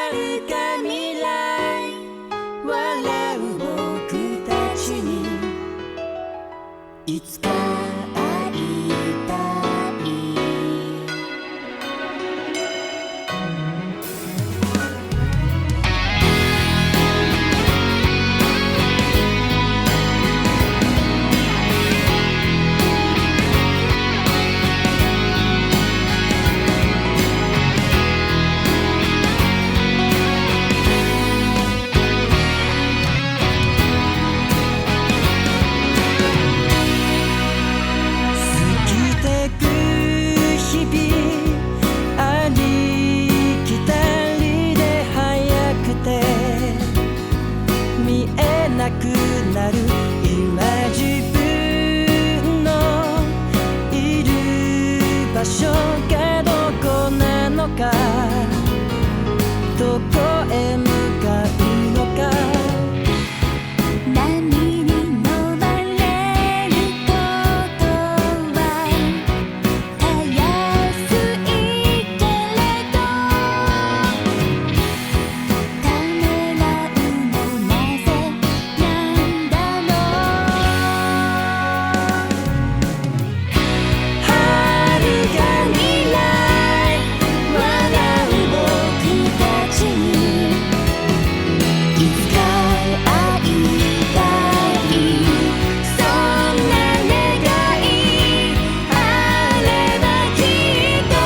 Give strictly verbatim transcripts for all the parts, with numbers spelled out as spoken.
遥か未来笑う僕たちにいつか会いたい。なくなる今自分のいる場所がどこなのかどこへ向かうのか波に乗られることはたやすいけれどためらうのなぜなんだろう。遥か未来笑う僕たちにいつか会いたい。そんな願いあればきっと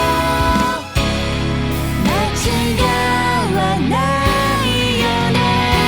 間違わないよね。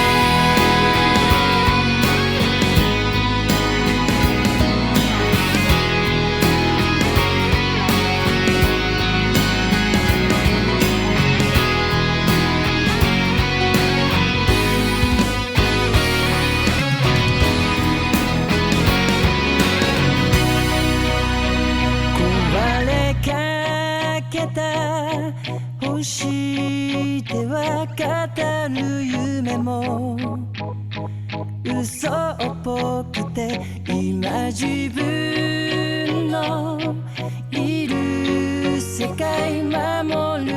壊れかけた星では語る夢も嘘っぽくて今自分のいる世界守る